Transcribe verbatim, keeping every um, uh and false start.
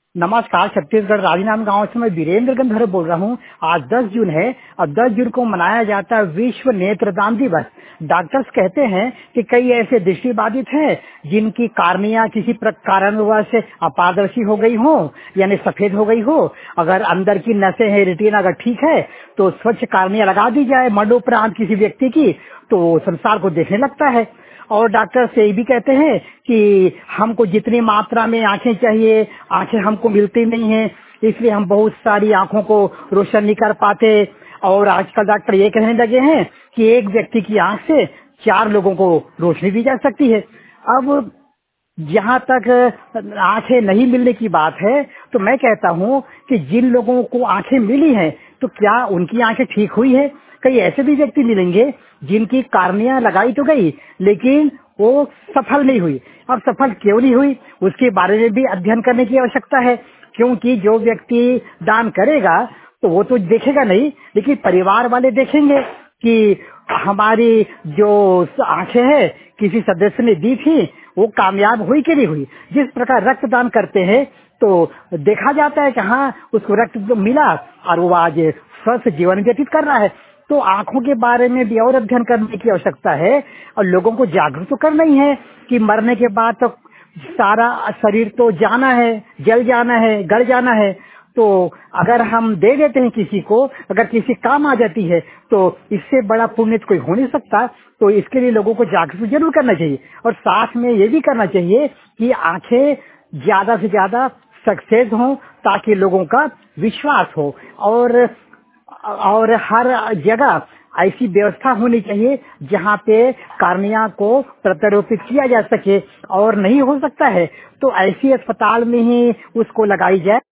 नमस्कार। छत्तीसगढ़ राजनांद गांव से मैं वीरेंद्र गंधर्व बोल रहा हूं। आज दस जून है और दस जून को मनाया जाता है विश्व नेत्रदान दिवस। डॉक्टर्स कहते हैं कि कई ऐसे दृष्टिबाधित हैं जिनकी कार्निया किसी कारणवश अपारदर्शी हो गई हो, यानी सफेद हो गई हो। अगर अंदर की नसें हैं, रेटिना अगर ठीक है तो स्वच्छ कार्निया लगा दी जाए मरणोपरांत किसी व्यक्ति की, तो संसार को देखने लगता है। और डॉक्टर से ये भी कहते हैं कि हमको जितनी मात्रा में आंखें चाहिए, आंखें हमको मिलती नहीं है, इसलिए हम बहुत सारी आंखों को रोशन नहीं कर पाते। और आजकल डॉक्टर ये कहने लगे हैं कि एक व्यक्ति की आंख से चार लोगों को रोशनी दी जा सकती है। अब जहाँ तक आंखें नहीं मिलने की बात है, तो मैं कहता हूँ कि जिन लोगों को आंखें मिली हैं तो क्या उनकी आंखें ठीक हुई है? कई ऐसे भी व्यक्ति मिलेंगे जिनकी कार्निया लगाई तो गई लेकिन वो सफल नहीं हुई। अब सफल क्यों नहीं हुई, उसके बारे में भी अध्ययन करने की आवश्यकता है। क्योंकि जो व्यक्ति दान करेगा तो वो तो देखेगा नहीं, लेकिन परिवार वाले देखेंगे कि हमारी जो आंखें हैं किसी सदस्य ने दी थी, वो कामयाब हुई कि नहीं हुई। जिस प्रकार रक्तदान करते हैं तो देखा जाता है कि हाँ उसको रक्त तो मिला और वो आज स्वस्थ जीवन व्यतीत कर रहा है। तो आंखों के बारे में भी और अध्ययन करने की आवश्यकता है और लोगों को जागरूक तो करना ही है कि मरने के बाद तो सारा शरीर तो जाना है, जल जाना है, गल जाना है। तो अगर हम दे देते हैं किसी को, अगर किसी काम आ जाती है, तो इससे बड़ा पुण्य तो कोई हो नहीं सकता। तो इसके लिए लोगों को जागरूक जरूर करना चाहिए और साथ में ये भी करना चाहिए कि आंखें ज्यादा से ज्यादा सक्सेस हो ताकि लोगों का विश्वास हो। और और हर जगह ऐसी व्यवस्था होनी चाहिए जहाँ पे कार्निया को प्रत्यारोपित किया जा सके, और नहीं हो सकता है तो ऐसी अस्पताल में ही उसको लगाई जाए।